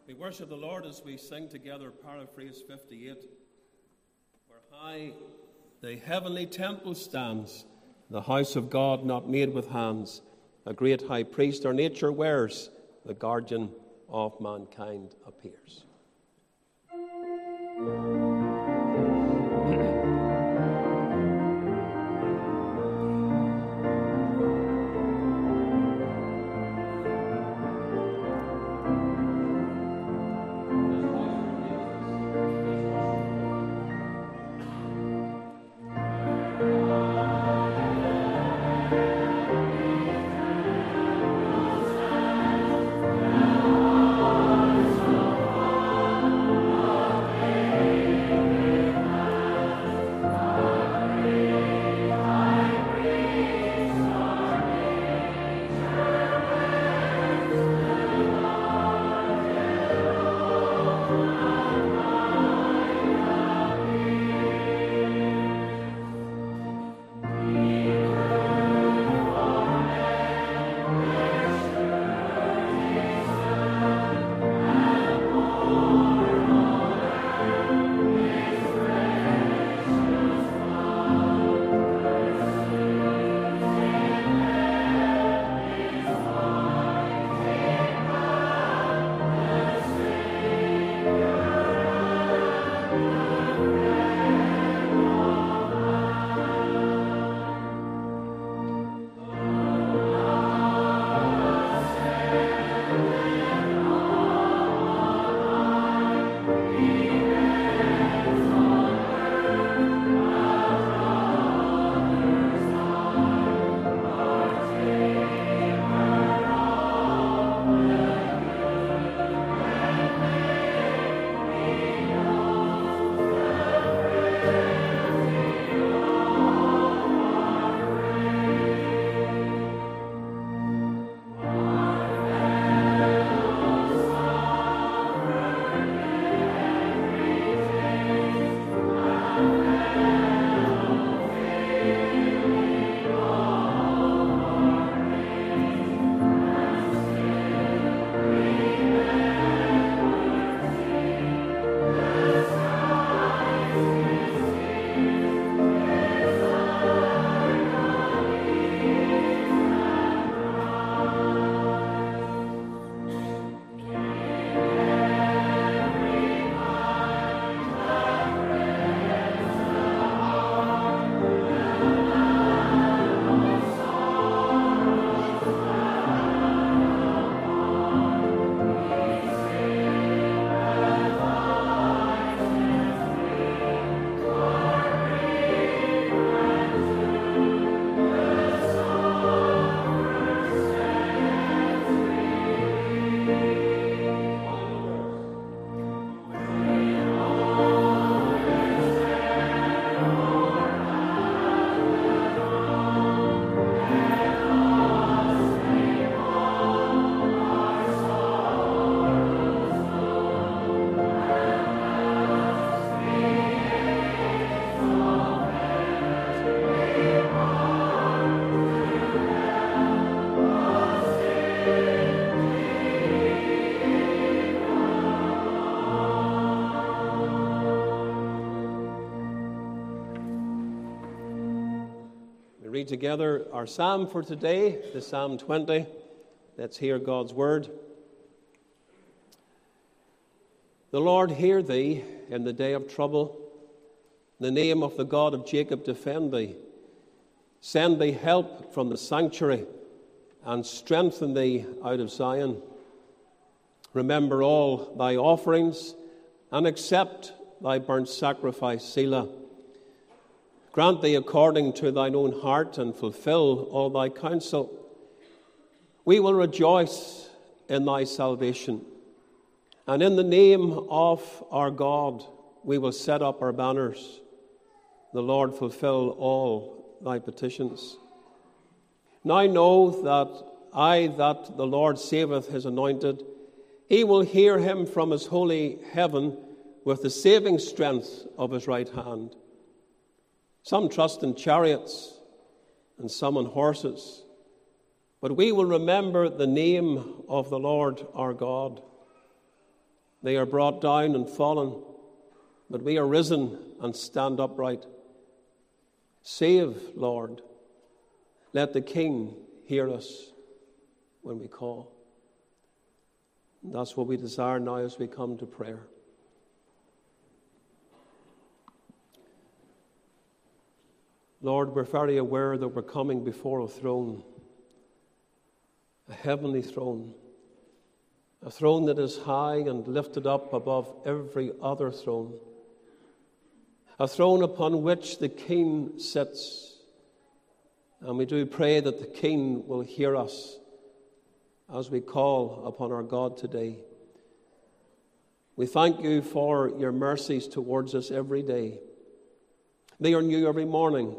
We worship the Lord as we sing together paraphrase 58. Where high the heavenly temple stands, the house of God not made with hands, a great high priest our nature wears, the guardian of mankind appears. Read together our psalm for today, the Psalm 20. Let's hear God's word. The Lord hear thee in the day of trouble. In the name of the God of Jacob defend thee. Send thee help from the sanctuary and strengthen thee out of Zion. Remember all thy offerings and accept thy burnt sacrifice, Selah. Grant thee according to thine own heart and fulfill all thy counsel. We will rejoice in thy salvation. And in the name of our God, we will set up our banners. The Lord fulfill all thy petitions. Now know that the Lord saveth his anointed. He will hear him from his holy heaven with the saving strength of his right hand. Some trust in chariots and some on horses, but we will remember the name of the Lord our God. They are brought down and fallen, but we are risen and stand upright. Save, Lord. Let the King hear us when we call. And that's what we desire now as we come to prayer. Lord, we're very aware that we're coming before a throne, a heavenly throne, a throne that is high and lifted up above every other throne, a throne upon which the King sits. And we do pray that the King will hear us as we call upon our God today. We thank you for your mercies towards us every day. They are new every morning.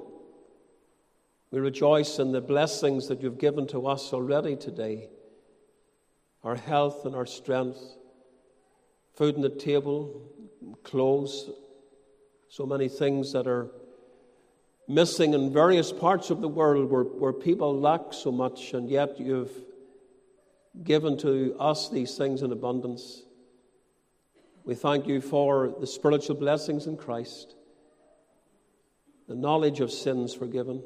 We rejoice in the blessings that you've given to us already today. Our health and our strength, food on the table, clothes, so many things that are missing in various parts of the world where people lack so much, and yet you've given to us these things in abundance. We thank you for the spiritual blessings in Christ, the knowledge of sins forgiven,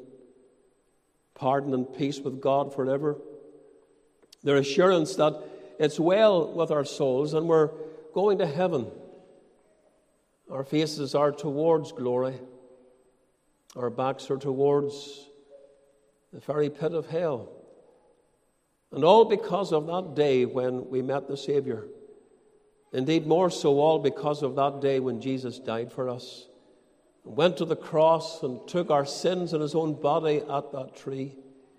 pardon and peace with God forever, the assurance that it's well with our souls and we're going to heaven. Our faces are towards glory. Our backs are towards the very pit of hell. And all because of that day when we met the Savior. Indeed, more so all because of that day when Jesus died for us, went to the cross and took our sins in his own body at that tree.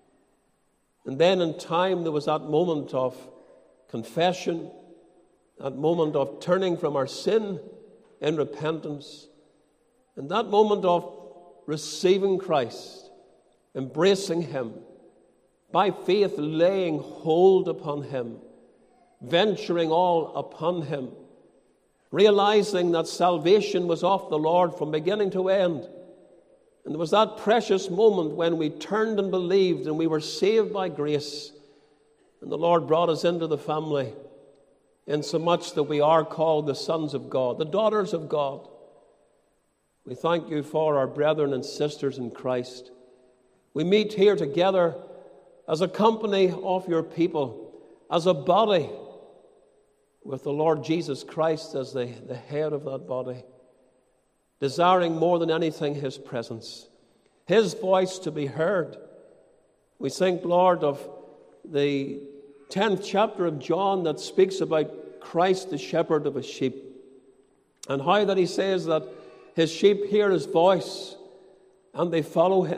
And then in time there was that moment of confession, that moment of turning from our sin in repentance, and that moment of receiving Christ, embracing him, by faith laying hold upon him, venturing all upon him, realizing that salvation was of the Lord from beginning to end. And there was that precious moment when we turned and believed and we were saved by grace. And the Lord brought us into the family, insomuch that we are called the sons of God, the daughters of God. We thank you for our brethren and sisters in Christ. We meet here together as a company of your people, as a body, with the Lord Jesus Christ as the head of that body, desiring more than anything his presence, his voice to be heard. We think, Lord, of the 10th chapter of John that speaks about Christ, the shepherd of his sheep, and how that he says that his sheep hear his voice and they follow him.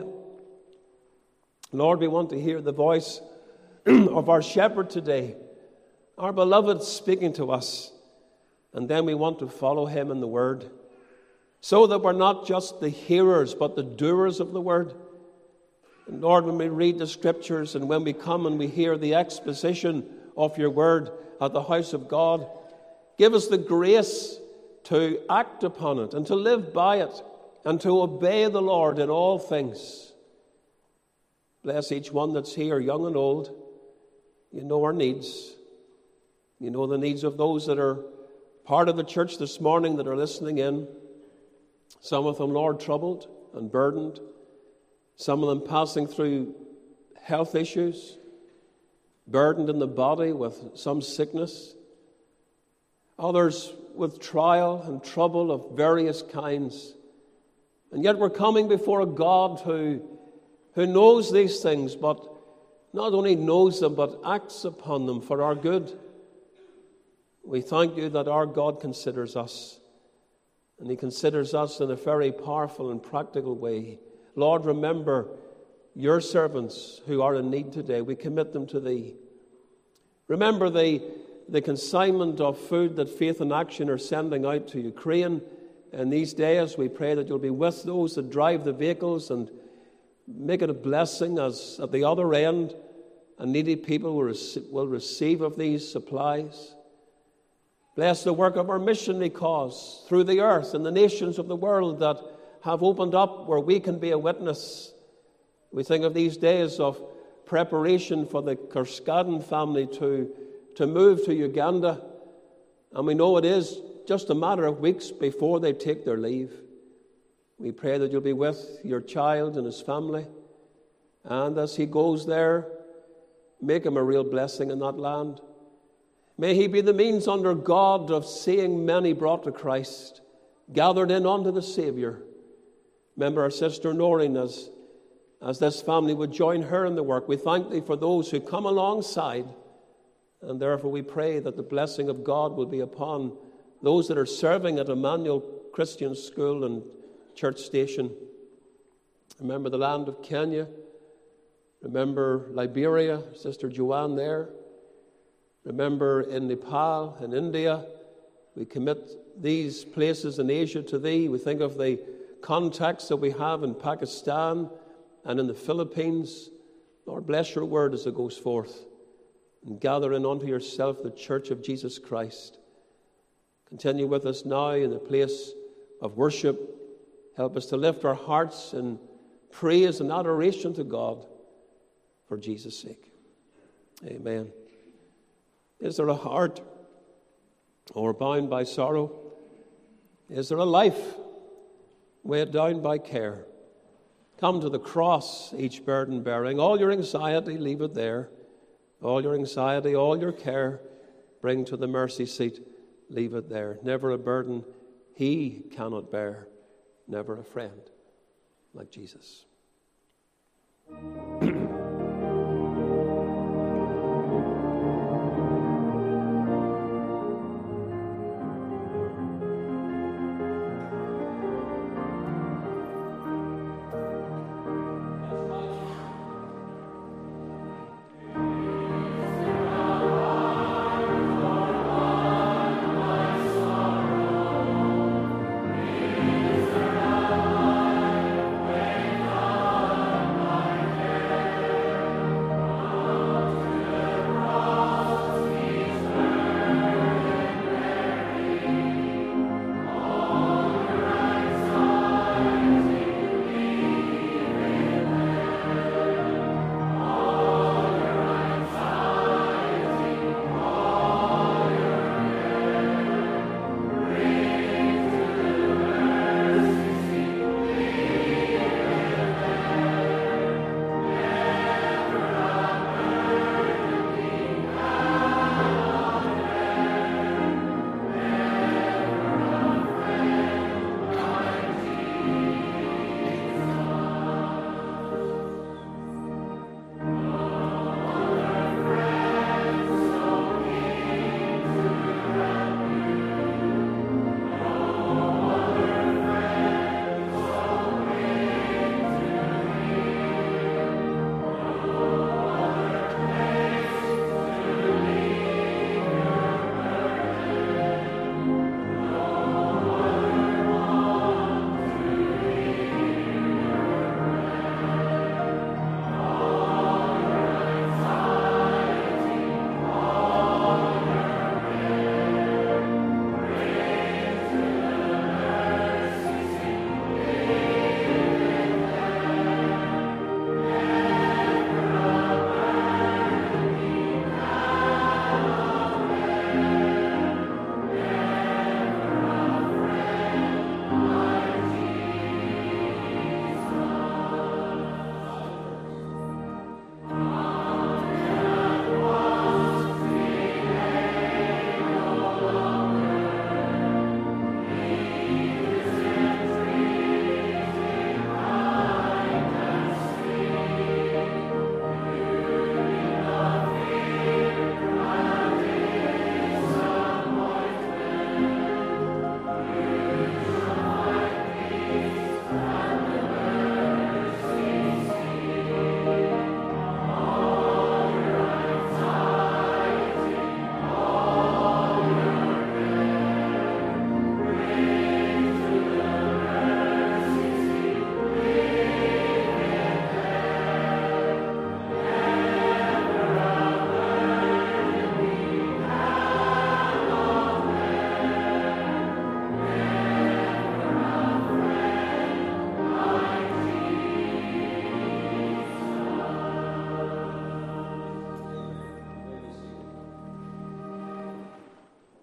Lord, we want to hear the voice of our shepherd today, our beloved speaking to us, and then we want to follow him in the word, so that we're not just the hearers but the doers of the word. And Lord, when we read the scriptures and when we come and we hear the exposition of your word at the house of God, give us the grace to act upon it and to live by it and to obey the Lord in all things. Bless each one that's here, young and old. You know our needs. You know the needs of those that are part of the church this morning that are listening in. Some of them, Lord, troubled and burdened. Some of them passing through health issues, burdened in the body with some sickness. Others with trial and trouble of various kinds. And yet we're coming before a God who knows these things, but not only knows them, but acts upon them for our good. We thank you that our God considers us, and he considers us in a very powerful and practical way. Lord, remember your servants who are in need today. We commit them to thee. Remember the consignment of food that Faith in Action are sending out to Ukraine. And these days we pray that you'll be with those that drive the vehicles and make it a blessing as at the other end a needy people will receive of these supplies. Bless the work of our missionary cause through the earth and the nations of the world that have opened up where we can be a witness. We think of these days of preparation for the Kerskaden family to move to Uganda. And we know it is just a matter of weeks before they take their leave. We pray that you'll be with your child and his family. And as he goes there, make him a real blessing in that land. May he be the means under God of seeing many brought to Christ, gathered in unto the Savior. Remember our sister Noreen, as this family would join her in the work. We thank thee for those who come alongside. And therefore we pray that the blessing of God will be upon those that are serving at Emmanuel Christian School and Church Station. Remember the land of Kenya. Remember Liberia, Sister Joanne there. Remember in Nepal and India. We commit these places in Asia to thee. We think of the contacts that we have in Pakistan and in the Philippines. Lord, bless your word as it goes forth. And gather in unto yourself the church of Jesus Christ. Continue with us now in the place of worship. Help us to lift our hearts in praise and adoration to God for Jesus' sake. Amen. Is there a heart overbound by sorrow? Is there a life weighed down by care? Come to the cross, each burden bearing. All your anxiety, leave it there. All your anxiety, all your care, bring to the mercy seat, leave it there. Never a burden he cannot bear, never a friend like Jesus.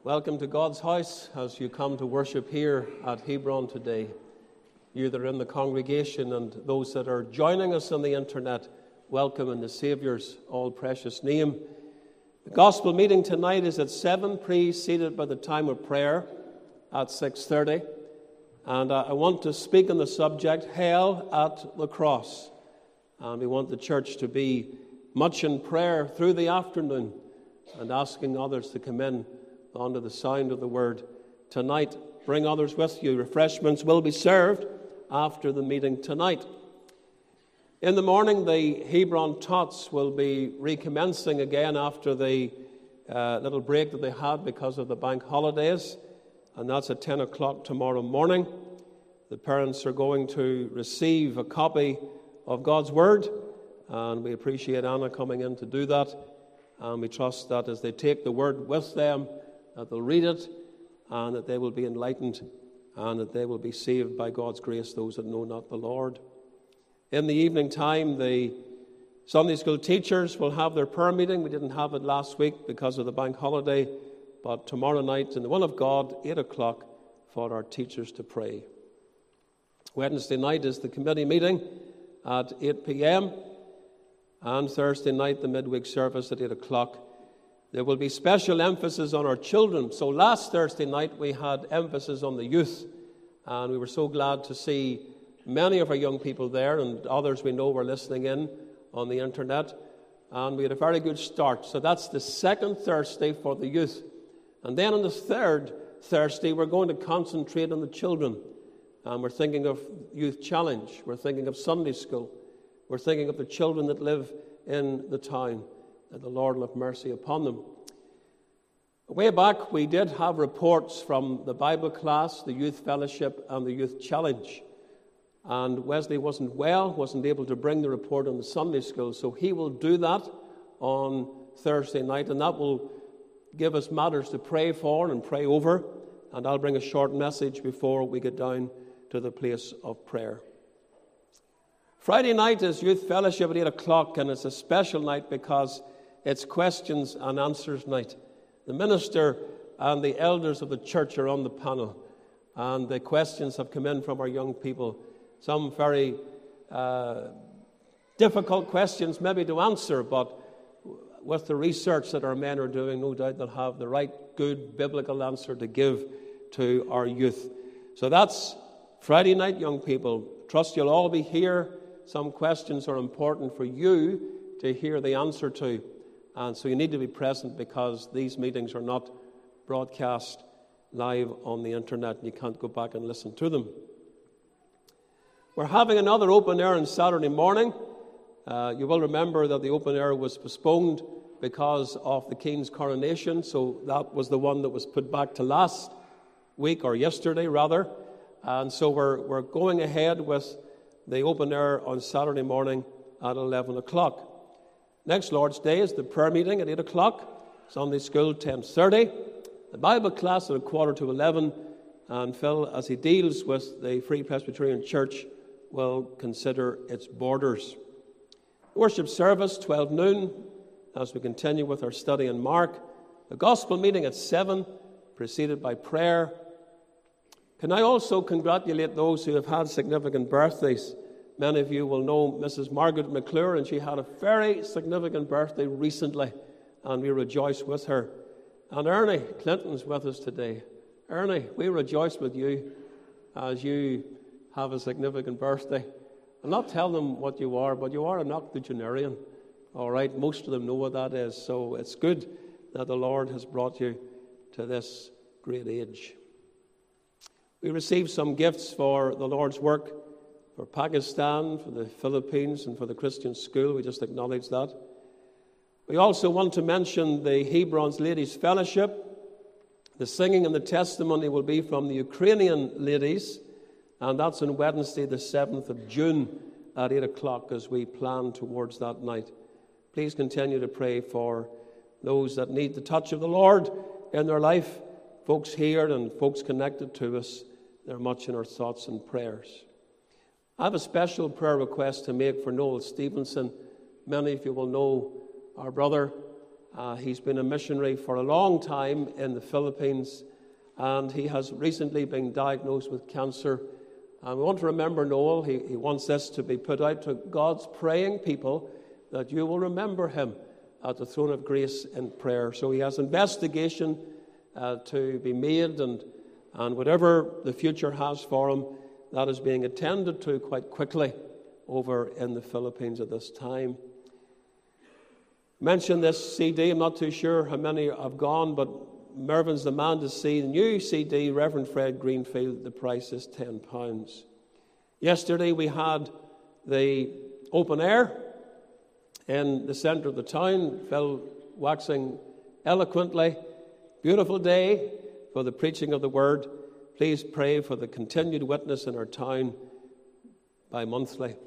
Welcome to God's house as you come to worship here at Hebron today. You that are in the congregation and those that are joining us on the internet, welcome in the Saviour's all-precious name. The gospel meeting tonight is at 7, preceded by the time of prayer at 6:30. And I want to speak on the subject, Hell at the Cross. And we want the church to be much in prayer through the afternoon and asking others to come in under the sound of the word tonight. Bring others with you. Refreshments will be served after the meeting tonight. In the morning, the Hebron Tots will be recommencing again after the little break that they had because of the bank holidays, and that's at 10 o'clock tomorrow morning. The parents are going to receive a copy of God's Word, and we appreciate Anna coming in to do that, and we trust that as they take the Word with them, that they'll read it, and that they will be enlightened, and that they will be saved by God's grace, those that know not the Lord. In the evening time, the Sunday school teachers will have their prayer meeting. We didn't have it last week because of the bank holiday, but tomorrow night in the will of God, 8 o'clock, for our teachers to pray. Wednesday night is the committee meeting at 8 p.m., and Thursday night, the midweek service at 8 o'clock. There will be special emphasis on our children. So last Thursday night, we had emphasis on the youth, and we were so glad to see many of our young people there, and others we know were listening in on the internet, and we had a very good start. So that's the second Thursday for the youth. And then on the third Thursday, we're going to concentrate on the children. And we're thinking of Youth Challenge. We're thinking of Sunday School. We're thinking of the children that live in the town, that the Lord will have mercy upon them. Way back, we did have reports from the Bible class, the Youth Fellowship, and the Youth Challenge. And Wesley wasn't able to bring the report on the Sunday School, so he will do that on Thursday night, and that will give us matters to pray for and pray over, and I'll bring a short message before we get down to the place of prayer. Friday night is Youth Fellowship at 8 o'clock, and it's a special night because it's questions and answers night. The minister and the elders of the church are on the panel, and the questions have come in from our young people. Some very difficult questions maybe to answer, but with the research that our men are doing, no doubt they'll have the right, good, biblical answer to give to our youth. So that's Friday night, young people. Trust you'll all be here. Some questions are important for you to hear the answer to, and so you need to be present because these meetings are not broadcast live on the internet, and you can't go back and listen to them. We're having another open air on Saturday morning. You will remember that the open air was postponed because of the King's coronation, so that was the one that was put back to last week, or yesterday rather. And so we're going ahead with the open air on Saturday morning at 11 o'clock. Next Lord's Day is the prayer meeting at 8 o'clock, Sunday school 10:30, the Bible class at 11:15, and Phil, as he deals with the Free Presbyterian Church, will consider its borders. Worship service, 12 noon, as we continue with our study in Mark. The gospel meeting at 7, preceded by prayer. Can I also congratulate those who have had significant birthdays? Many of you will know Mrs. Margaret McClure, and she had a very significant birthday recently, and we rejoice with her. And Ernie Clinton's with us today. Ernie, we rejoice with you as you have a significant birthday. I'll not tell them what you are, but you are an octogenarian. All right, most of them know what that is, so it's good that the Lord has brought you to this great age. We received some gifts for the Lord's work for Pakistan, for the Philippines, and for the Christian school. We just acknowledge that. We also want to mention the Hebron's Ladies Fellowship. The singing and the testimony will be from the Ukrainian ladies, and that's on Wednesday, the 7th of June at 8 o'clock as we plan towards that night. Please continue to pray for those that need the touch of the Lord in their life, folks here and folks connected to us. They're much in our thoughts and prayers. I have a special prayer request to make for Noel Stevenson. Many of you will know our brother, He's been a missionary for a long time in the Philippines, and he has recently been diagnosed with cancer. And we want to remember Noel. He wants this to be put out to God's praying people, that you will remember him at the throne of grace in prayer. So he has investigation to be made, and whatever the future has for him, that is being attended to quite quickly over in the Philippines at this time. Mention this CD. I'm not too sure how many have gone, but Mervyn's the man to see the new CD, Reverend Fred Greenfield. The price is £10. Yesterday we had the open air in the centre of the town. Phil waxing eloquently. Beautiful day for the preaching of the word. Please pray for the continued witness in our town bi-monthly.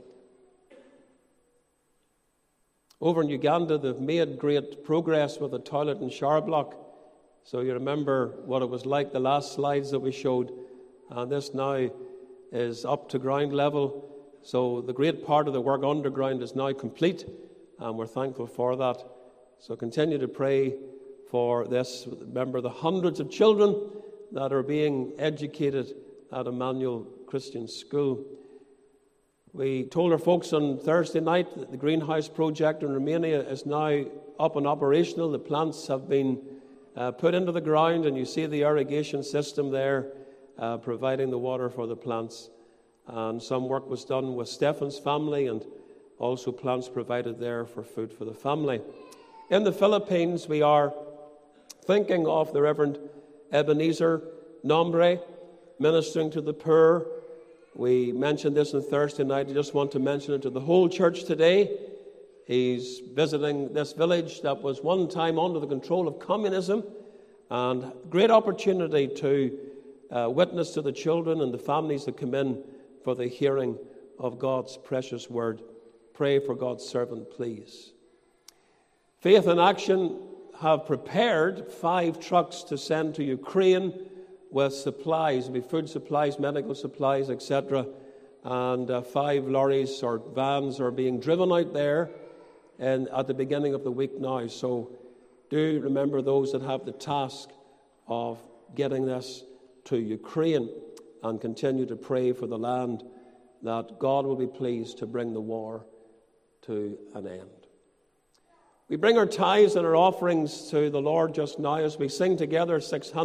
Over in Uganda, they've made great progress with the toilet and shower block. So you remember what it was like, the last slides that we showed. And this now is up to ground level. So the great part of the work underground is now complete, and we're thankful for that. So continue to pray for this. Remember the hundreds of children that are being educated at Emmanuel Christian School. We told our folks on Thursday night that the greenhouse project in Romania is now up and operational. The plants have been put into the ground, and you see the irrigation system there providing the water for the plants. And some work was done with Stefan's family, and also plants provided there for food for the family. In the Philippines, we are thinking of the Reverend Ebenezer Nombre, ministering to the poor. We mentioned this on Thursday night. I just want to mention it to the whole church today. He's visiting this village that was one time under the control of communism, and great opportunity to witness to the children and the families that come in for the hearing of God's precious word. Pray for God's servant, please. Faith in Action have prepared 5 trucks to send to Ukraine with supplies, be food supplies, medical supplies, etc. And 5 lorries or vans are being driven out there at the beginning of the week now. So do remember those that have the task of getting this to Ukraine, and continue to pray for the land, that God will be pleased to bring the war to an end. We bring our tithes and our offerings to the Lord just now as we sing together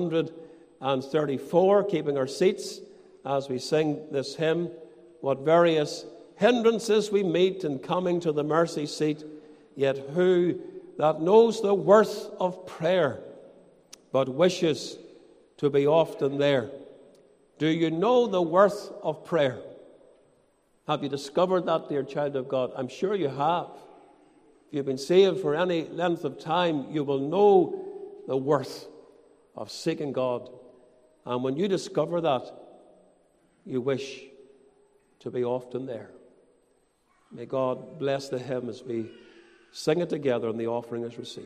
634, keeping our seats as we sing this hymn. What various hindrances we meet in coming to the mercy seat, yet who that knows the worth of prayer, but wishes to be often there. Do you know the worth of prayer? Have you discovered that, dear child of God? I'm sure you have. If you've been saved for any length of time, you will know the worth of seeking God. And when you discover that, you wish to be often there. May God bless the hymn as we sing it together and the offering is received.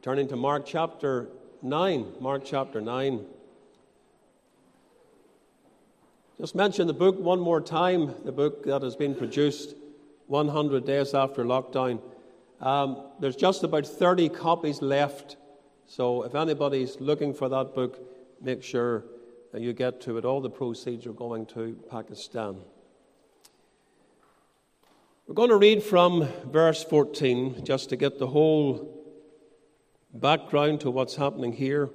turning to Mark chapter 9. Mark chapter 9. Just mention the book one more time, the book that has been produced 100 days after lockdown. There's just about 30 copies left, so if anybody's looking for that book, make sure that you get to it. All the proceeds are going to Pakistan. We're going to read from verse 14 just to get the whole background to what's happening here.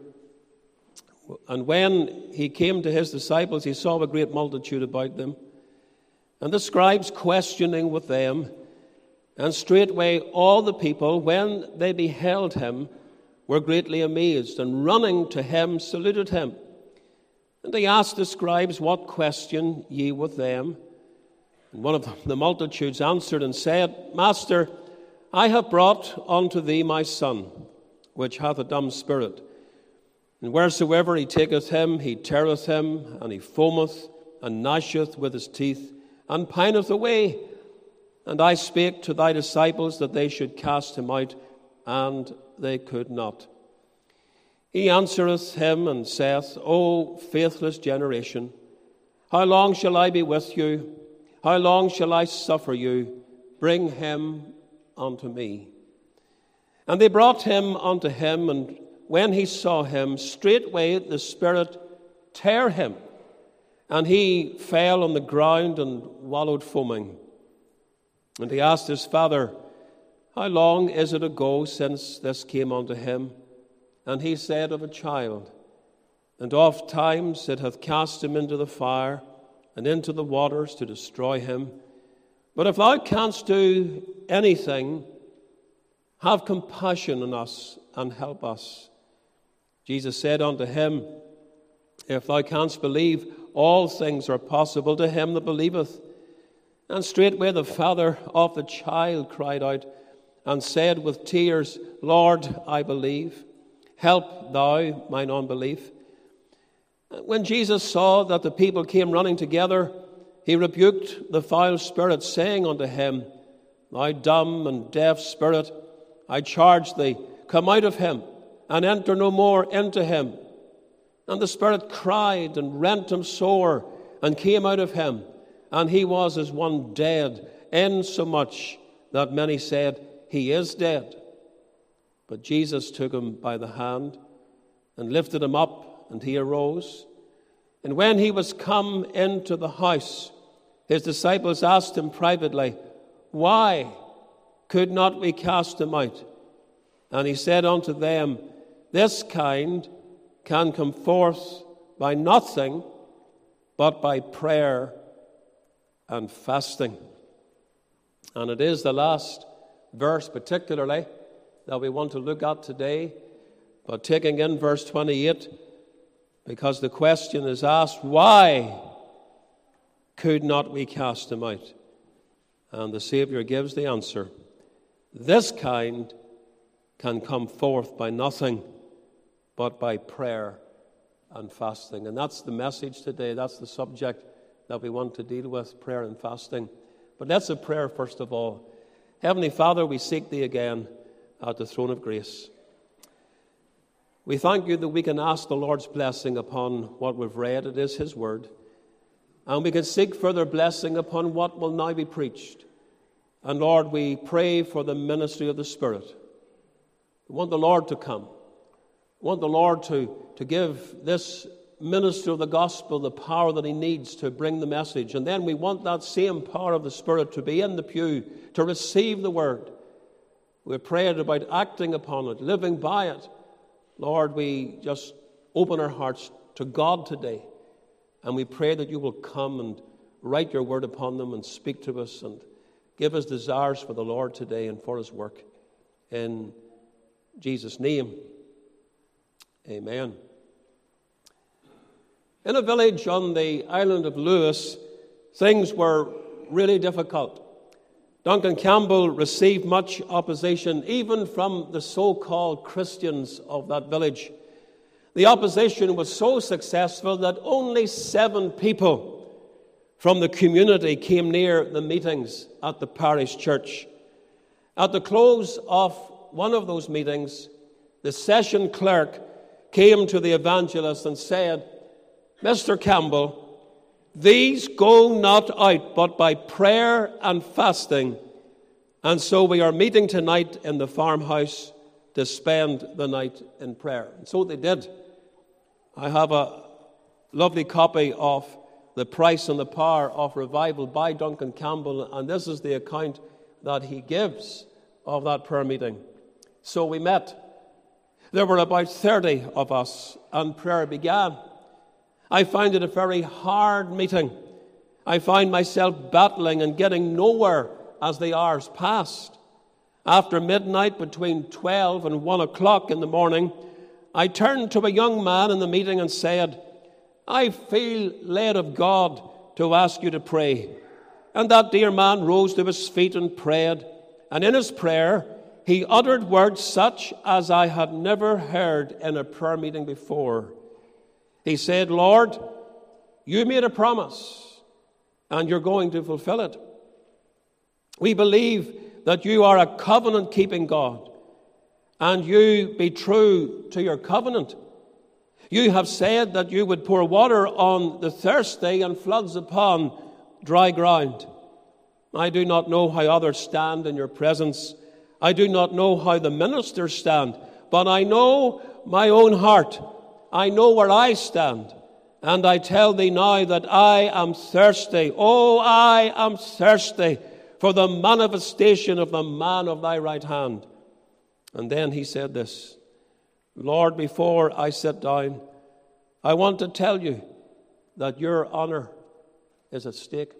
And when he came to his disciples, he saw a great multitude about them, and the scribes questioning with them. And straightway all the people, when they beheld him, were greatly amazed, and running to him saluted him. And he asked the scribes, What question ye with them? And one of the multitudes answered and said, Master, I have brought unto thee my son, which hath a dumb spirit. And wheresoever he taketh him, he teareth him, and he foameth, and gnasheth with his teeth, and pineth away. And I spake to thy disciples that they should cast him out, and they could not. He answereth him and saith, O faithless generation, how long shall I be with you? How long shall I suffer you? Bring him unto me. And they brought him unto him, and when he saw him, straightway the spirit tare him, and he fell on the ground and wallowed foaming. And he asked his father, How long is it ago since this came unto him? And he said, Of a child. And oft times it hath cast him into the fire, and into the waters to destroy him. But if thou canst do anything, have compassion on us and help us. Jesus said unto him, If thou canst believe, all things are possible to him that believeth. And straightway the father of the child cried out, and said with tears, Lord, I believe. Help thou mine unbelief. When Jesus saw that the people came running together, he rebuked the foul spirit, saying unto him, Thou dumb and deaf spirit, I charge thee, come out of him, and enter no more into him. And the spirit cried and rent him sore, and came out of him, and he was as one dead, insomuch that many said, He is dead. But Jesus took him by the hand, and lifted him up, and he arose. And when he was come into the house, his disciples asked him privately, Why could not we cast him out? And he said unto them, This kind can come forth by nothing but by prayer and fasting. And it is the last verse particularly that we want to look at today, but taking in verse 28, because the question is asked, Why could not we cast him out? And the Savior gives the answer, This kind can come forth by nothing but by prayer and fasting. And that's the message today. That's the subject that we want to deal with, prayer and fasting. But let's have prayer first of all. Heavenly Father, we seek thee again at the throne of grace. We thank you that we can ask the Lord's blessing upon what we've read. It is his word. And we can seek further blessing upon what will now be preached. And Lord, we pray for the ministry of the Spirit. We want the Lord to come. We want the Lord to give this minister of the gospel the power that he needs to bring the message. And then we want that same power of the Spirit to be in the pew, to receive the word. We're praying about acting upon it, living by it. Lord, we just open our hearts to God today, and we pray that you will come and write your word upon them and speak to us and give us desires for the Lord today and for his work. In Jesus' name, amen. In a village on the island of Lewis, things were really difficult. Duncan Campbell received much opposition, even from the so-called Christians of that village. The opposition was so successful that only 7 people from the community came near the meetings at the parish church. At the close of one of those meetings, the session clerk came to the evangelist and said, "Mr. Campbell, these go not out but by prayer and fasting. And so we are meeting tonight in the farmhouse to spend the night in prayer." And so they did. I have a lovely copy of The Price and the Power of Revival by Duncan Campbell, and this is the account that he gives of that prayer meeting. So we met. There were about 30 of us, and prayer began. I found it a very hard meeting. I found myself battling and getting nowhere as the hours passed. After midnight, between 12 and 1 o'clock in the morning, I turned to a young man in the meeting and said, "I feel led of God to ask you to pray." And that dear man rose to his feet and prayed. And in his prayer, he uttered words such as I had never heard in a prayer meeting before. He said, "Lord, you made a promise, and you're going to fulfill it. We believe that you are a covenant-keeping God, and you be true to your covenant. You have said that you would pour water on the thirsty and floods upon dry ground. I do not know how others stand in your presence. I do not know how the ministers stand, but I know my own heart. I know where I stand, and I tell thee now that I am thirsty. Oh, I am thirsty for the manifestation of the man of thy right hand." And then he said this, "Lord, before I sit down, I want to tell you that your honor is at stake."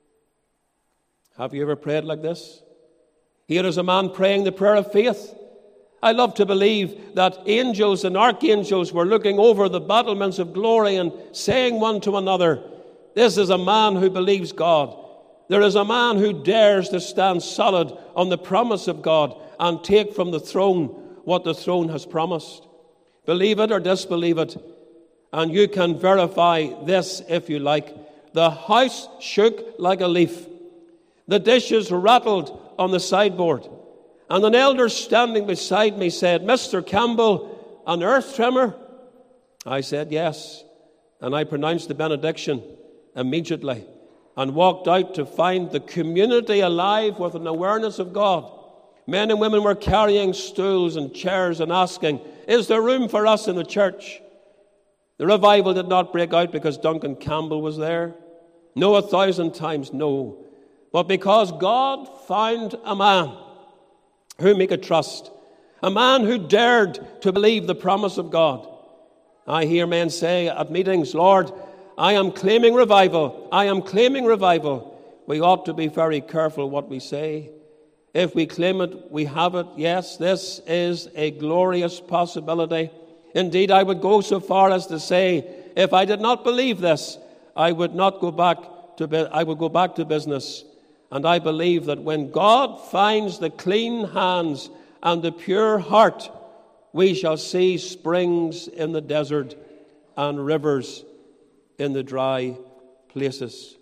Have you ever prayed like this? Here is a man praying the prayer of faith. I love to believe that angels and archangels were looking over the battlements of glory and saying one to another, "This is a man who believes God. There is a man who dares to stand solid on the promise of God and take from the throne what the throne has promised." Believe it or disbelieve it, and you can verify this if you like. The house shook like a leaf. The dishes rattled on the sideboard. And an elder standing beside me said, "Mr. Campbell, an earth tremor?" I said, "Yes." And I pronounced the benediction immediately and walked out to find the community alive with an awareness of God. Men and women were carrying stools and chairs and asking, "Is there room for us in the church?" The revival did not break out because Duncan Campbell was there. No, 1,000 times no. But because God found a man whom he could trust, a man who dared to believe the promise of God. I hear men say at meetings, "Lord, I am claiming revival. I am claiming revival." We ought to be very careful what we say. If we claim it, we have it. Yes, this is a glorious possibility. Indeed, I would go so far as to say, if I did not believe this, I would go back to business. And I believe that when God finds the clean hands and the pure heart, we shall see springs in the desert and rivers in the dry places.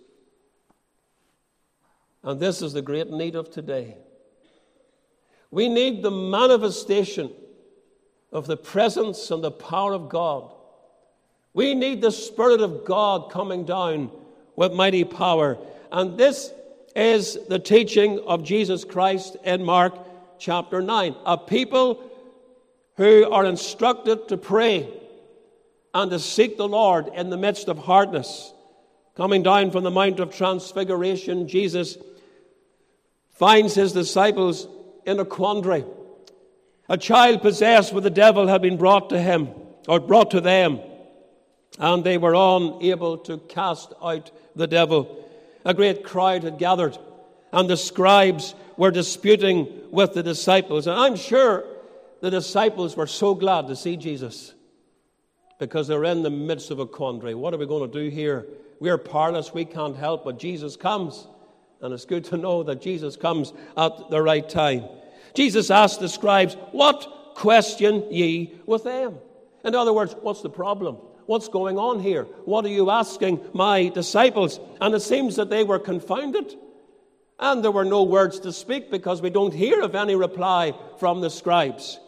And this is the great need of today. We need the manifestation of the presence and the power of God. We need the Spirit of God coming down with mighty power. And this is the teaching of Jesus Christ in Mark chapter 9. A people who are instructed to pray and to seek the Lord in the midst of hardness. Coming down from the Mount of Transfiguration, Jesus finds his disciples in a quandary. A child possessed with the devil had been brought to him, or brought to them, and they were unable to cast out the devil. A great crowd had gathered, and the scribes were disputing with the disciples. And I'm sure the disciples were so glad to see Jesus, because they're in the midst of a quandary. What are we going to do here? We're powerless, we can't help, but Jesus comes. And it's good to know that Jesus comes at the right time. Jesus asked the scribes, "What question ye with them?" In other words, what's the problem? What's going on here? What are you asking my disciples? And it seems that they were confounded. And there were no words to speak, because we don't hear of any reply from the scribes.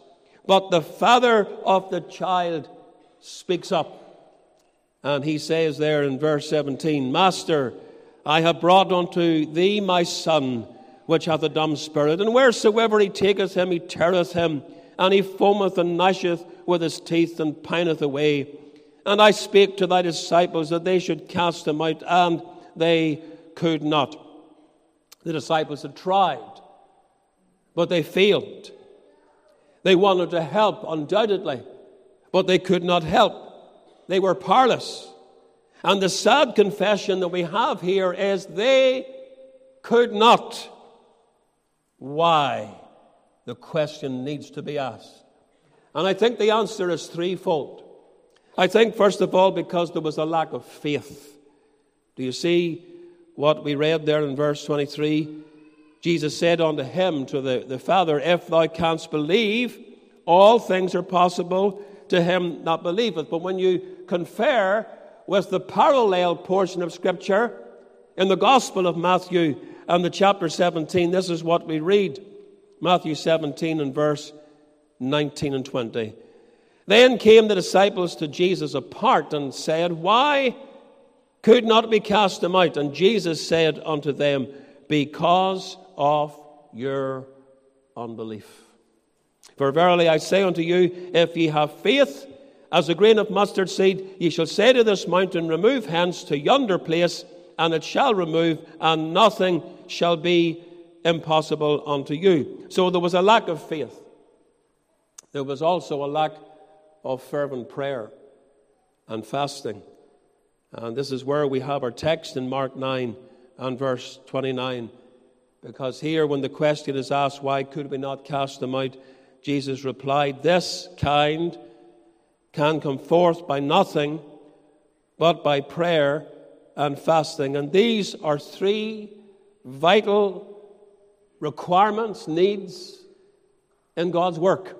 But the father of the child speaks up. And he says there in verse 17, Master, I have brought unto thee my son, which hath a dumb spirit. And wheresoever he taketh him, he teareth him. And he foameth and gnasheth with his teeth, and pineth away. And I spake to thy disciples that they should cast him out, and they could not. The disciples had tried, but they failed. They wanted to help, undoubtedly, but they could not help. They were powerless. And the sad confession that we have here is they could not. Why? The question needs to be asked. And I think the answer is threefold. I think, first of all, because there was a lack of faith. Do you see what we read there in verse 23? Jesus said unto him, to the Father, If thou canst believe, all things are possible to him that believeth. But when you confer with the parallel portion of Scripture in the Gospel of Matthew and the chapter 17, this is what we read. Matthew 17 and verse 19 and 20. Then came the disciples to Jesus apart and said, Why could not we cast them out? And Jesus said unto them, Because of your unbelief. For verily I say unto you, if ye have faith as a grain of mustard seed, ye shall say to this mountain, Remove hence to yonder place, and it shall remove, and nothing shall be impossible unto you. So there was a lack of faith. There was also a lack of fervent prayer and fasting. And this is where we have our text in Mark 9 and verse 29. Because here, when the question is asked, why could we not cast them out? Jesus replied, This kind can come forth by nothing but by prayer and fasting. And these are three vital requirements, needs in God's work.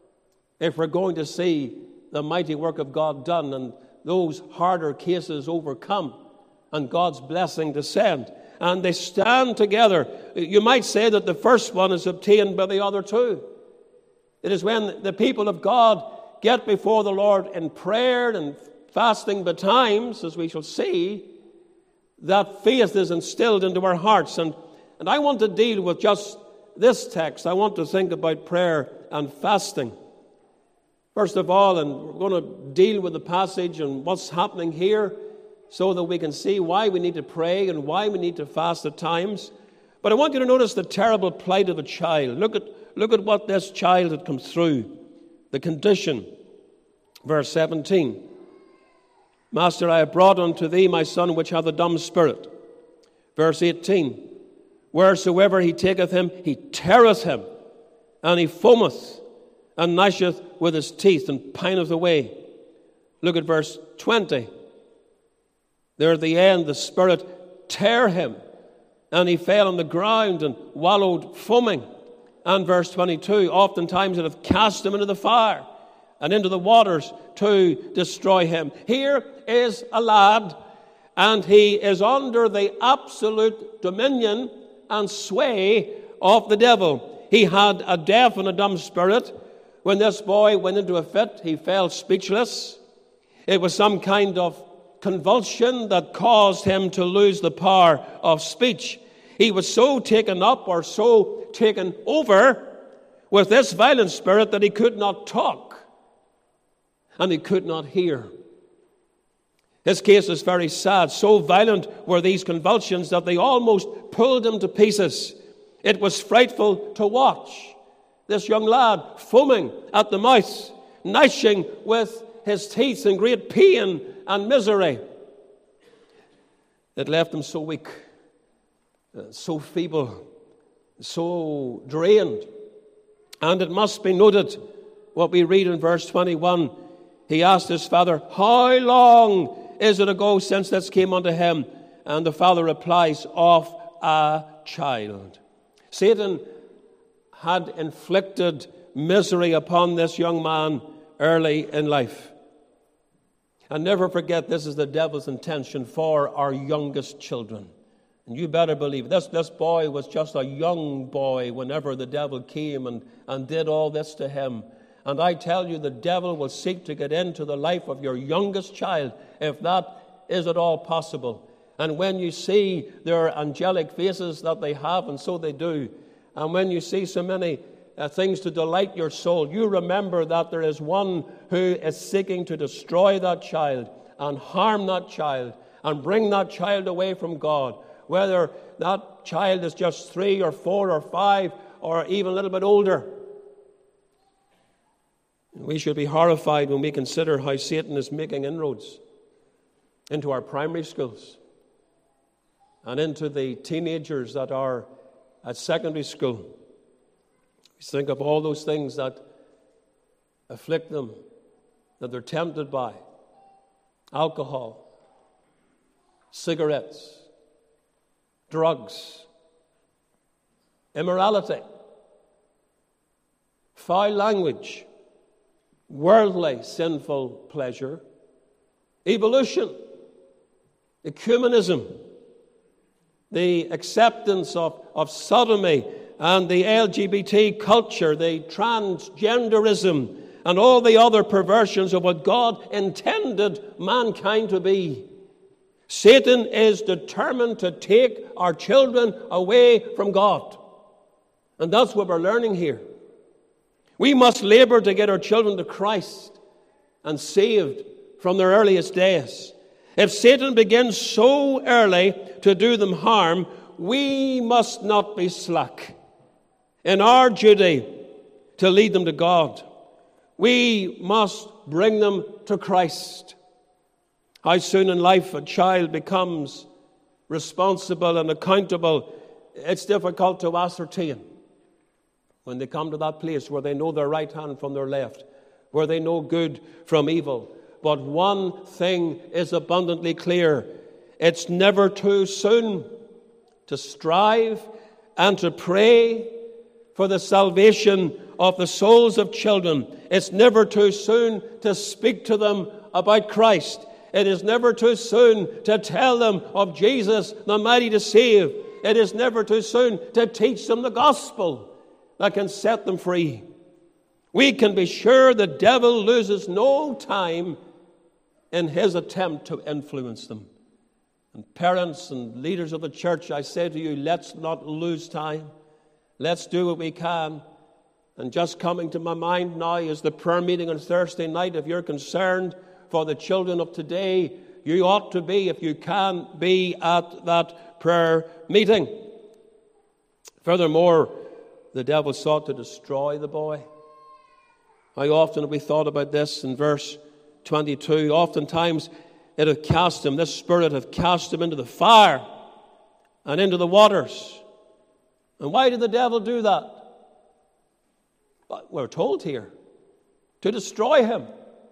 If we're going to see the mighty work of God done and those harder cases overcome and God's blessing descend. And they stand together. You might say that the first one is obtained by the other two. It is when the people of God get before the Lord in prayer and fasting betimes, as we shall see, that faith is instilled into our hearts. And I want to deal with just this text. I want to think about prayer and fasting. First of all, and we're going to deal with the passage and what's happening here so that we can see why we need to pray and why we need to fast at times. But I want you to notice the terrible plight of a child. Look at what this child had come through, the condition. Verse 17. Master, I have brought unto thee my son which hath a dumb spirit. Verse 18. Wheresoever he taketh him, he teareth him, and he foameth, and gnasheth with his teeth, and pineth away. Look at verse 20. There at the end, the spirit tear him, and he fell on the ground and wallowed foaming. And verse 22, oftentimes it hath cast him into the fire and into the waters to destroy him. Here is a lad, and he is under the absolute dominion and sway of the devil. He had a deaf and a dumb spirit. When this boy went into a fit, he fell speechless. It was some kind of convulsion that caused him to lose the power of speech. He was so taken up or so taken over with this violent spirit that he could not talk and he could not hear. His case is very sad. So violent were these convulsions that they almost pulled him to pieces. It was frightful to watch. This young lad foaming at the mouth, gnashing with his teeth in great pain and misery. It left him so weak, so feeble, so drained. And it must be noted what we read in verse 21. He asked his father, How long is it ago since this came unto him? And the father replies, Of a child. Satan had inflicted misery upon this young man early in life. And never forget, this is the devil's intention for our youngest children. And you better believe this boy was just a young boy whenever the devil came and did all this to him. And I tell you, the devil will seek to get into the life of your youngest child, if that is at all possible. And when you see their angelic faces that they have, and so they do, and when you see so many things to delight your soul, you remember that there is one who is seeking to destroy that child and harm that child and bring that child away from God, whether that child is just 3 or 4 or 5 or even a little bit older. We should be horrified when we consider how Satan is making inroads into our primary schools and into the teenagers that are at secondary school. We think of all those things that afflict them, that they're tempted by: alcohol, cigarettes, drugs, immorality, foul language, worldly sinful pleasure, evolution, ecumenism, the acceptance of sodomy and the LGBT culture, the transgenderism, and all the other perversions of what God intended mankind to be. Satan is determined to take our children away from God. And that's what we're learning here. We must labor to get our children to Christ and saved from their earliest days. If Satan begins so early to do them harm, we must not be slack in our duty to lead them to God. We must bring them to Christ. How soon in life a child becomes responsible and accountable, it's difficult to ascertain. When they come to that place where they know their right hand from their left, where they know good from evil. But one thing is abundantly clear: it's never too soon to strive and to pray for the salvation of the souls of children. It's never too soon to speak to them about Christ. It is never too soon to tell them of Jesus, the mighty to save. It is never too soon to teach them the gospel that can set them free. We can be sure the devil loses no time in his attempt to influence them. And parents and leaders of the church, I say to you, let's not lose time. Let's do what we can. And just coming to my mind now is the prayer meeting on Thursday night. If you're concerned for the children of today, you ought to be, if you can, be at that prayer meeting. Furthermore, the devil sought to destroy the boy. How often have we thought about this in verse 22? Oftentimes it had cast him, this spirit had cast him into the fire and into the waters. And why did the devil do that? But we're told here, to destroy him,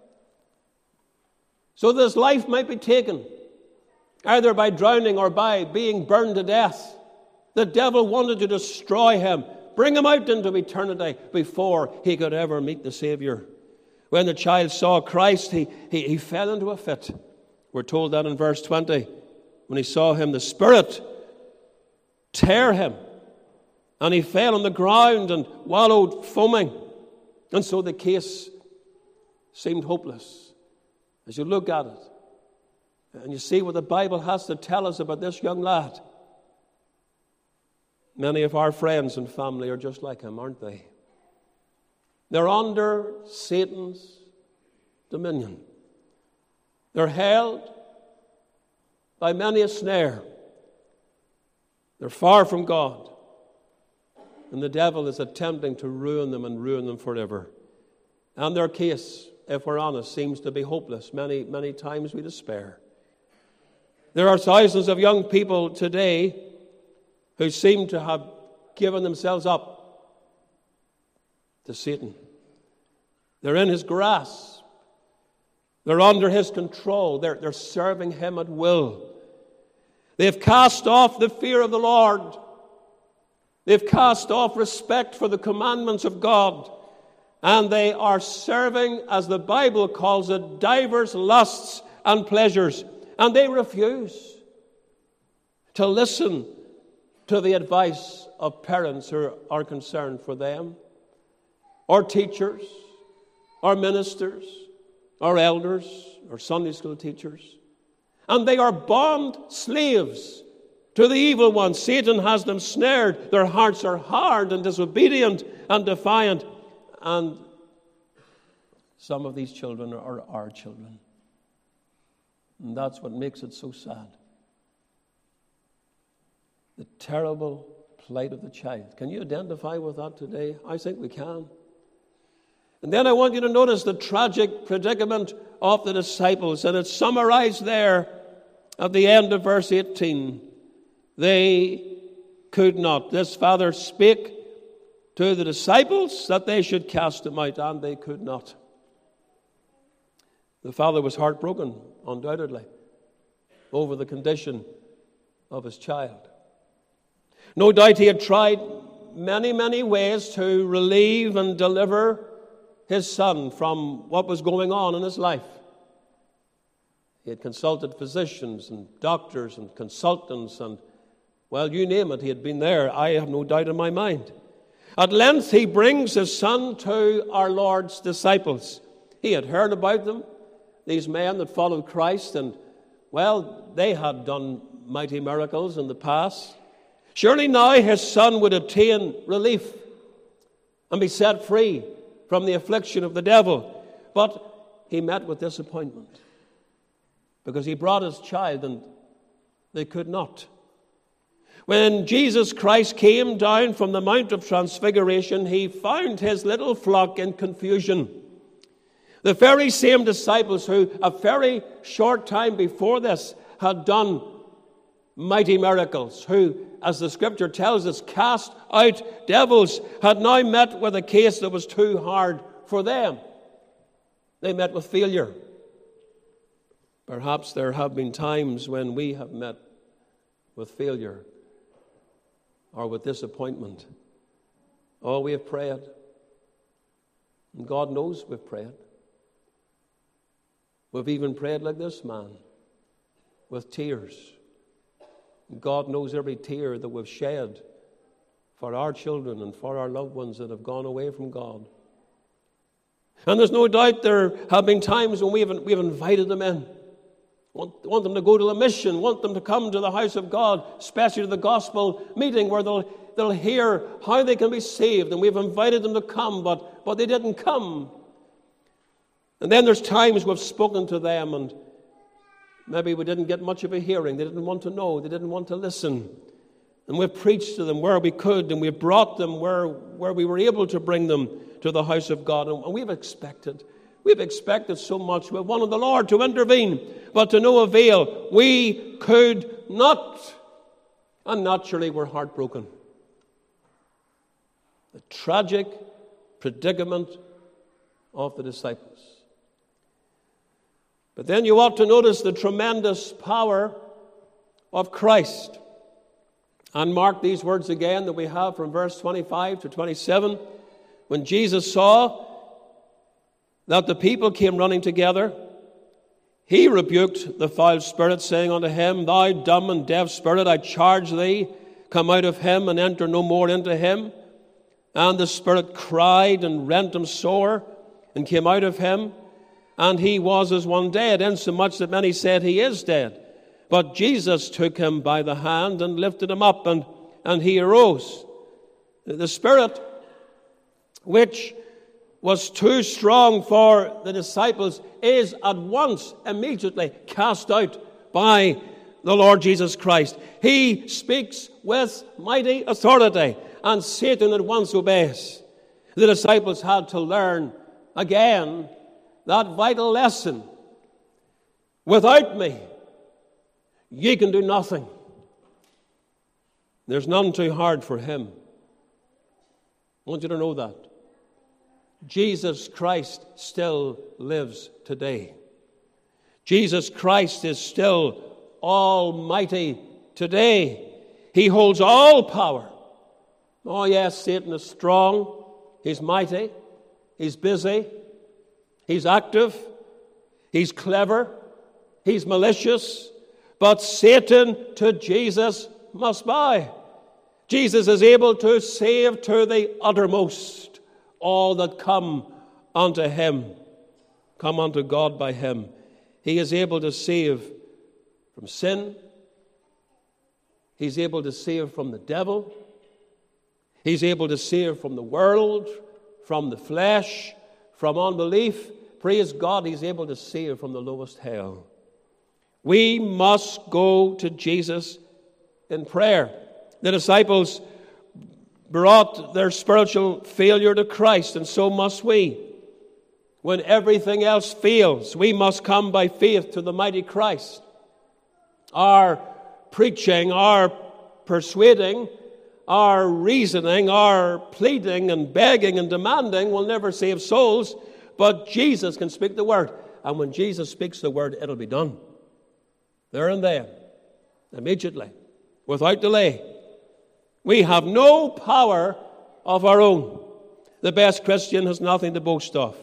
so that his life might be taken, either by drowning or by being burned to death. The devil wanted to destroy him, bring him out into eternity before he could ever meet the Savior. When the child saw Christ, he fell into a fit. We're told that in verse 20. When he saw him, the Spirit tear him, and he fell on the ground and wallowed foaming. And so the case seemed hopeless. As you look at it, and you see what the Bible has to tell us about this young lad, many of our friends and family are just like him, aren't they? They're under Satan's dominion. They're held by many a snare. They're far from God. And the devil is attempting to ruin them and ruin them forever. And their case, if we're honest, seems to be hopeless. Many, many times we despair. There are thousands of young people today who seem to have given themselves up to Satan. They're in his grasp. They're under his control. They're serving him at will. They've cast off the fear of the Lord. They've cast off respect for the commandments of God. And they are serving, as the Bible calls it, divers lusts and pleasures. And they refuse to listen to the advice of parents who are concerned for them, or teachers, or ministers, or elders, or Sunday school teachers. And they are bond slaves to the evil one. Satan has them snared. Their hearts are hard and disobedient and defiant. And some of these children are our children. And that's what makes it so sad. The terrible plight of the child. Can you identify with that today? I think we can. And then I want you to notice the tragic predicament of the disciples, and it's summarized there at the end of verse 18. They could not. This father spake to the disciples that they should cast him out, and they could not. The father was heartbroken, undoubtedly, over the condition of his child. No doubt he had tried many, many ways to relieve and deliver his son from what was going on in his life. He had consulted physicians and doctors and consultants and, well, you name it, he had been there. I have no doubt in my mind. At length he brings his son to our Lord's disciples. He had heard about them, these men that followed Christ, and, well, they had done mighty miracles in the past. Surely now his son would obtain relief and be set free from the affliction of the devil. But he met with disappointment because he brought his child and they could not. When Jesus Christ came down from the Mount of Transfiguration, he found his little flock in confusion. The very same disciples who a very short time before this had done mighty miracles, who, as the scripture tells us, cast out devils, had now met with a case that was too hard for them. They met with failure. Perhaps there have been times when we have met with failure or with disappointment. Oh, we have prayed. And God knows we've prayed. We've even prayed like this man, with tears. God knows every tear that we've shed for our children and for our loved ones that have gone away from God. And there's no doubt there have been times when we've invited them in. Want them to go to the mission, want them to come to the house of God, especially to the gospel meeting where they'll hear how they can be saved. And we've invited them to come, but they didn't come. And then there's times we've spoken to them and maybe we didn't get much of a hearing. They didn't want to know. They didn't want to listen. And we've preached to them where we could, and we've brought them where we were able to bring them to the house of God. And we've expected so much. We wanted the Lord to intervene, but to no avail. We could not. And naturally, we're heartbroken. The tragic predicament of the disciples. But then you ought to notice the tremendous power of Christ. And mark these words again that we have from verse 25 to 27. When Jesus saw that the people came running together, he rebuked the foul spirit, saying unto him, Thou dumb and deaf spirit, I charge thee, come out of him and enter no more into him. And the spirit cried and rent him sore and came out of him. And he was as one dead, insomuch that many said, He is dead. But Jesus took him by the hand and lifted him up, and he arose. The spirit, which was too strong for the disciples, is at once, immediately cast out by the Lord Jesus Christ. He speaks with mighty authority, and Satan at once obeys. The disciples had to learn again that vital lesson. Without me, ye can do nothing. There's none too hard for him. I want you to know that. Jesus Christ still lives today. Jesus Christ is still almighty today. He holds all power. Oh yes, Satan is strong. He's mighty. He's busy. He's active. He's clever. He's malicious. But Satan to Jesus must bow. Jesus is able to save to the uttermost all that come unto him, come unto God by him. He is able to save from sin. He's able to save from the devil. He's able to save from the world, from the flesh, from unbelief. Praise God, he's able to save from the lowest hell. We must go to Jesus in prayer. The disciples brought their spiritual failure to Christ, and so must we. When everything else fails, we must come by faith to the mighty Christ. Our preaching, our persuading, our reasoning, our pleading and begging and demanding will never save souls, but Jesus can speak the word. And when Jesus speaks the word, it'll be done. There and then, immediately, without delay. We have no power of our own. The best Christian has nothing to boast of.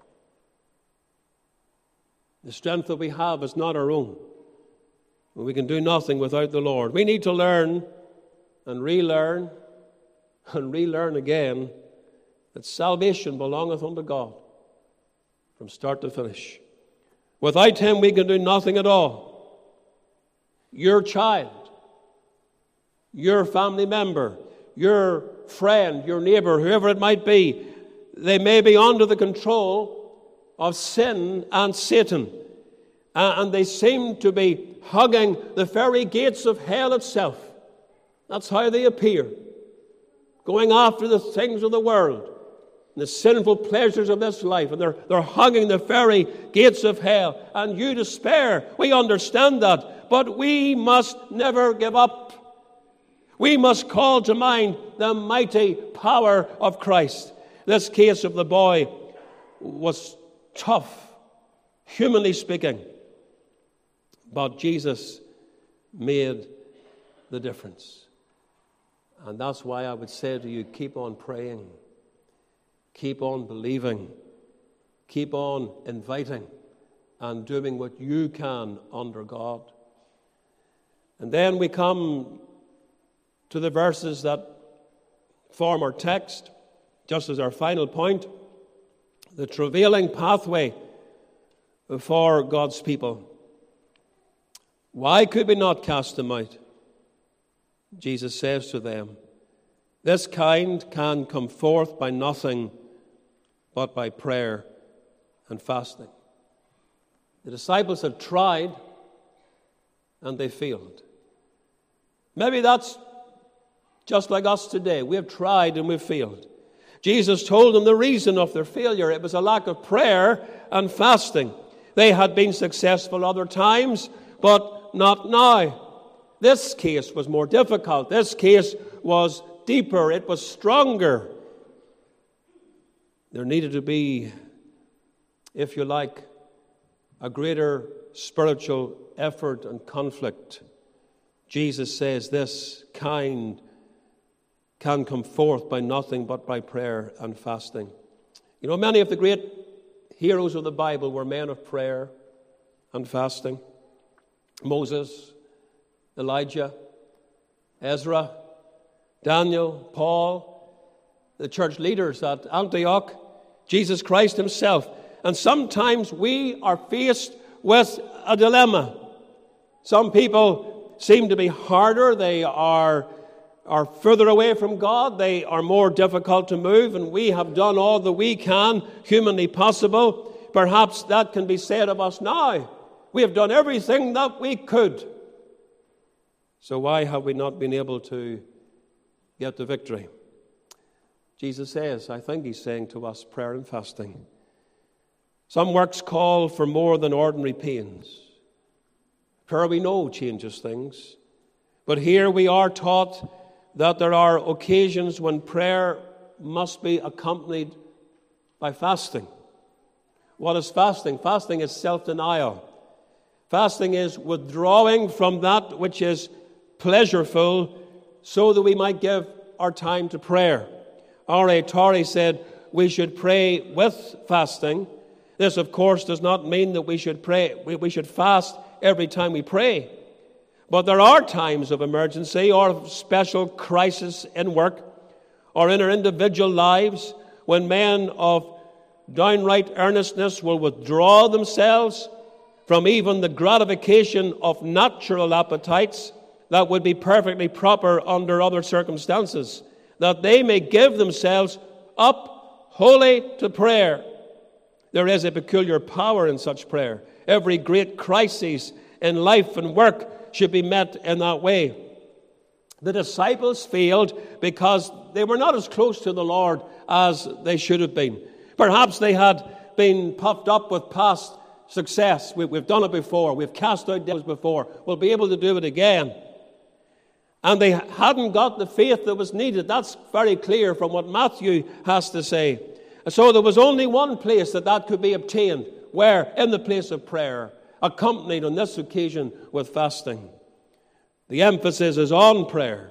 The strength that we have is not our own. We can do nothing without the Lord. We need to learn and relearn again that salvation belongeth unto God from start to finish. Without him we can do nothing at all. Your child, your family member, your friend, your neighbor, whoever it might be, they may be under the control of sin and Satan. And they seem to be hugging the very gates of hell itself. That's how they appear. Going after the things of the world, and the sinful pleasures of this life. And they're hugging the very gates of hell. And you despair. We understand that. But we must never give up. We must call to mind the mighty power of Christ. This case of the boy was tough, humanly speaking. But Jesus made the difference. And that's why I would say to you, keep on praying. Keep on believing. Keep on inviting and doing what you can under God. And then we come to the verses that form our text, just as our final point. The travailing pathway for God's people. Why could we not cast them out? Jesus says to them, this kind can come forth by nothing but by prayer and fasting. The disciples had tried and they failed. Maybe that's just like us today. We have tried and we've failed. Jesus told them the reason of their failure. It was a lack of prayer and fasting. They had been successful other times, but not now. This case was more difficult. This case was deeper. It was stronger. There needed to be, if you like, a greater spiritual effort and conflict. Jesus says this kind can come forth by nothing but by prayer and fasting. You know, many of the great heroes of the Bible were men of prayer and fasting. Moses, Elijah, Ezra, Daniel, Paul, the church leaders at Antioch, Jesus Christ himself. And sometimes we are faced with a dilemma. Some people seem to be harder. They are further away from God. They are more difficult to move, and we have done all that we can humanly possible. Perhaps that can be said of us now. We have done everything that we could. So why have we not been able to get the victory? Jesus says, I think he's saying to us, prayer and fasting. Some works call for more than ordinary pains. Prayer, we know, changes things. But here we are taught that there are occasions when prayer must be accompanied by fasting. What is fasting? Fasting is self-denial. Fasting is withdrawing from that which is pleasureful so that we might give our time to prayer. R.A. Torrey said we should pray with fasting. This, of course, does not mean that we should fast every time we pray. But there are times of emergency or of special crisis in work or in our individual lives when men of downright earnestness will withdraw themselves from even the gratification of natural appetites that would be perfectly proper under other circumstances, that they may give themselves up wholly to prayer. There is a peculiar power in such prayer. Every great crisis in life and work should be met in that way. The disciples failed because they were not as close to the Lord as they should have been. Perhaps they had been puffed up with past success. We've done it before. We've cast out devils before. We'll be able to do it again. And they hadn't got the faith that was needed. That's very clear from what Matthew has to say. So there was only one place that could be obtained. Where? In the place of prayer, accompanied on this occasion with fasting. The emphasis is on prayer.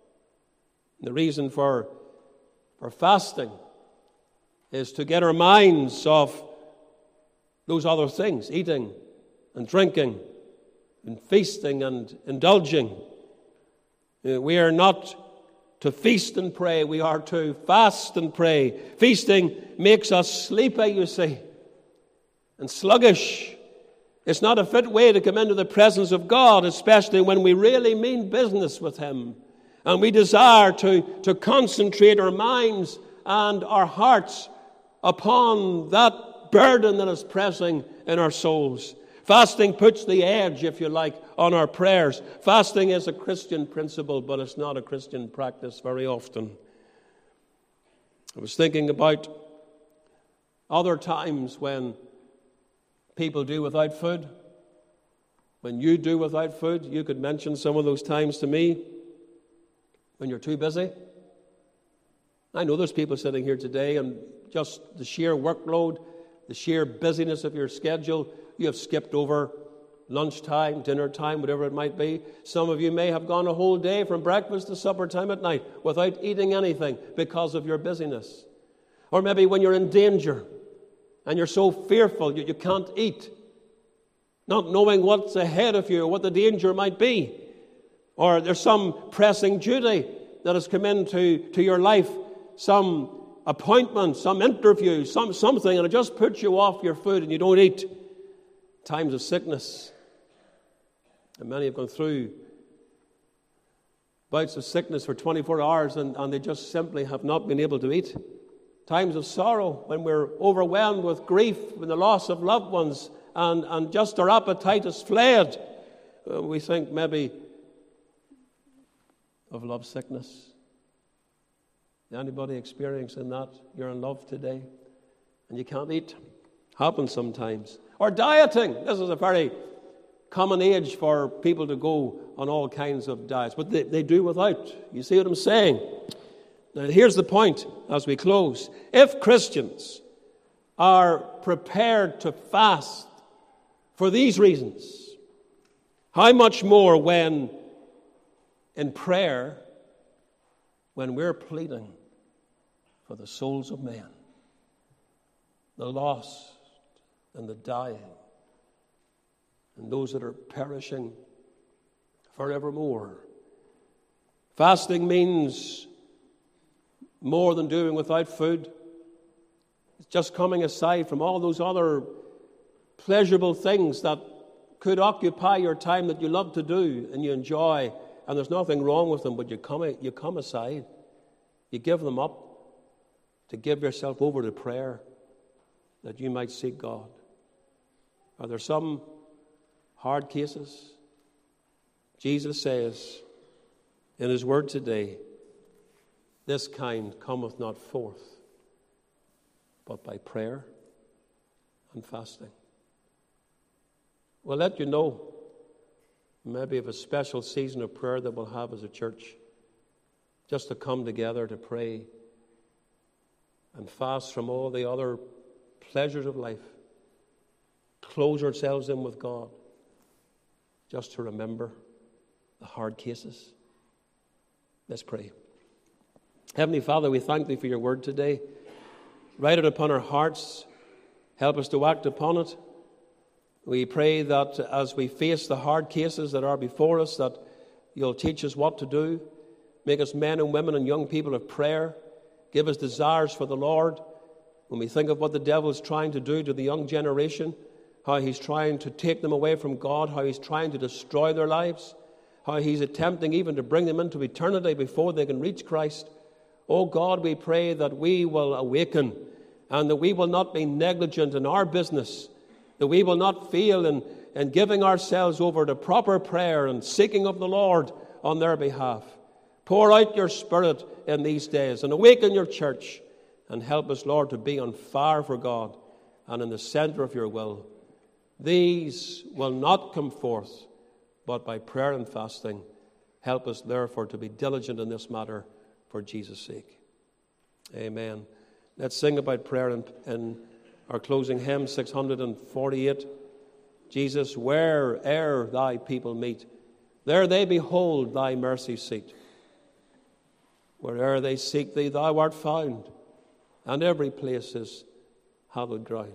The reason for fasting is to get our minds off those other things, eating and drinking and feasting and indulging. We are not to feast and pray, we are to fast and pray. Feasting makes us sleepy, you see, and sluggish. It's not a fit way to come into the presence of God, especially when we really mean business with Him. And we desire to concentrate our minds and our hearts upon that burden that is pressing in our souls. Fasting puts the edge, if you like, on our prayers. Fasting is a Christian principle, but it's not a Christian practice very often. I was thinking about other times when people do without food. When you do without food, you could mention some of those times to me when you're too busy. I know there's people sitting here today and just the sheer workload, the sheer busyness of your schedule, you have skipped over lunchtime, dinner time, whatever it might be. Some of you may have gone a whole day from breakfast to supper time at night without eating anything because of your busyness. Or maybe when you're in danger and you're so fearful you can't eat, not knowing what's ahead of you or what the danger might be. Or there's some pressing duty that has come into your life, some appointment, some interview, something, and it just puts you off your food and you don't eat. Times of sickness. And many have gone through bouts of sickness for 24 hours and they just simply have not been able to eat. Times of sorrow when we're overwhelmed with grief, with the loss of loved ones, and just our appetite has fled. We think maybe of love sickness. Anybody experiencing that? You're in love today and you can't eat. Happens sometimes. Or dieting. This is a very common age for people to go on all kinds of diets. But they do without. You see what I'm saying? Now here's the point as we close. If Christians are prepared to fast for these reasons, how much more when in prayer, when we're pleading for the souls of men, the lost and the dying, and those that are perishing forevermore. Fasting means more than doing without food. It's just coming aside from all those other pleasurable things that could occupy your time that you love to do and you enjoy, and there's nothing wrong with them, but you come aside. You give them up to give yourself over to prayer that you might seek God. Are there some hard cases? Jesus says in His word today, this kind cometh not forth but by prayer and fasting. We'll let you know maybe of a special season of prayer that we'll have as a church, just to come together to pray and fast from all the other pleasures of life. Close ourselves in with God, just to remember the hard cases. Let's pray. Heavenly Father, we thank Thee for Your word today. Write it upon our hearts. Help us to act upon it. We pray that as we face the hard cases that are before us, that You'll teach us what to do. Make us men and women and young people of prayer. Give us desires for the Lord. When we think of what the devil is trying to do to the young generation, how he's trying to take them away from God, how he's trying to destroy their lives, how he's attempting even to bring them into eternity before they can reach Christ. Oh God, we pray that we will awaken and that we will not be negligent in our business, that we will not fail in giving ourselves over to proper prayer and seeking of the Lord on their behalf. Pour out your Spirit in these days and awaken your church and help us, Lord, to be on fire for God and in the center of your will. These will not come forth but by prayer and fasting. Help us, therefore, to be diligent in this matter for Jesus' sake. Amen. Let's sing about prayer in our closing hymn, 648. Jesus, where'er thy people meet, there they behold thy mercy seat. Where'er they seek thee, thou art found, and every place is hallowed ground.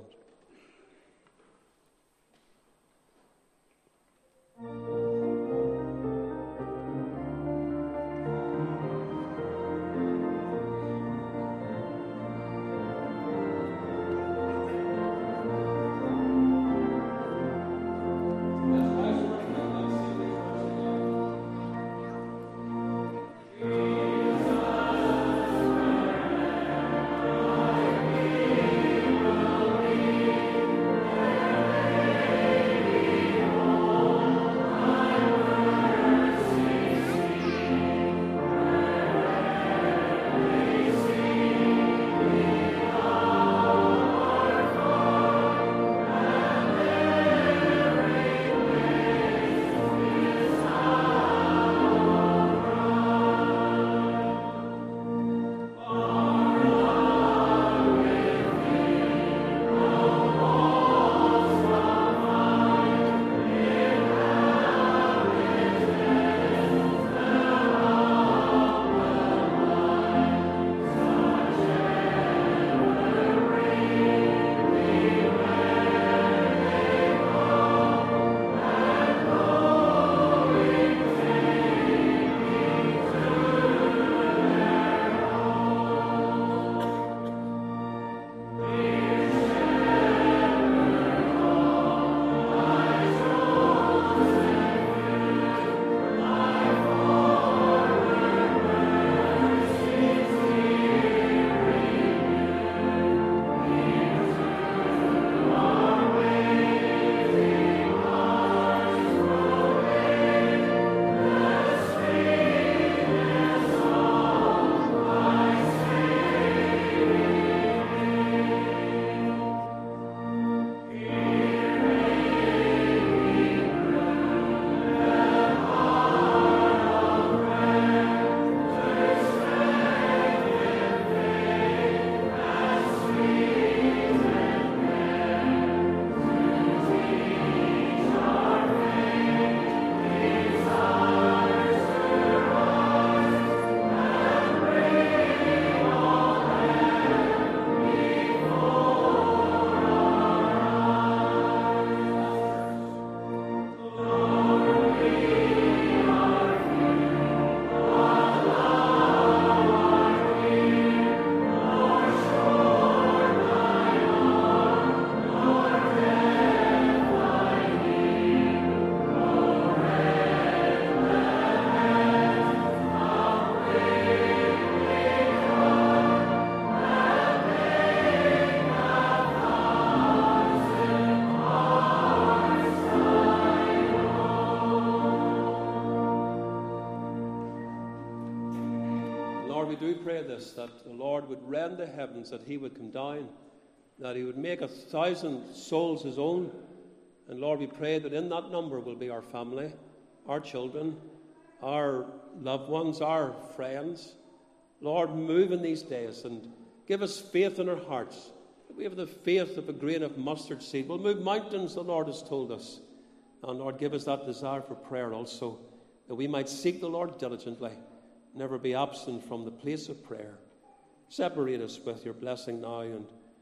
That the Lord would rend the heavens, that he would come down, that he would make 1,000 souls his own. And Lord, we pray that in that number will be our family, our children, our loved ones, our friends. Lord, move in these days and give us faith in our hearts. That we have the faith of a grain of mustard seed. We'll move mountains, the Lord has told us. And Lord, give us that desire for prayer also, that we might seek the Lord diligently, never be absent from the place of prayer. Separate us with your blessing now and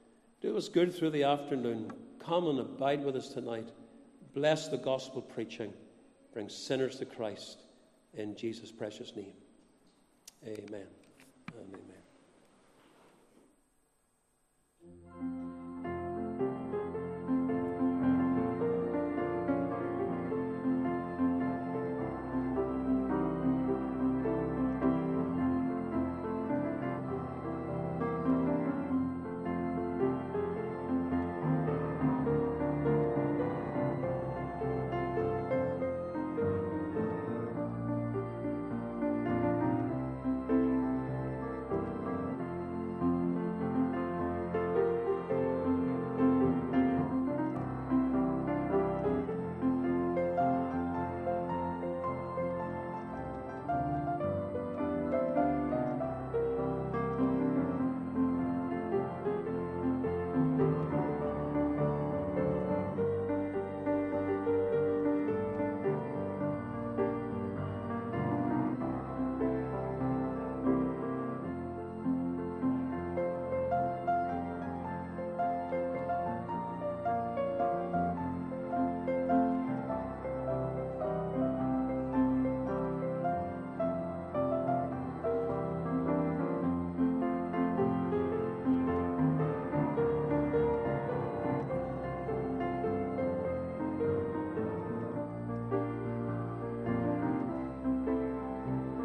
do us good through the afternoon. Come and abide with us tonight. Bless the gospel preaching. Bring sinners to Christ. In Jesus' precious name. Amen and amen.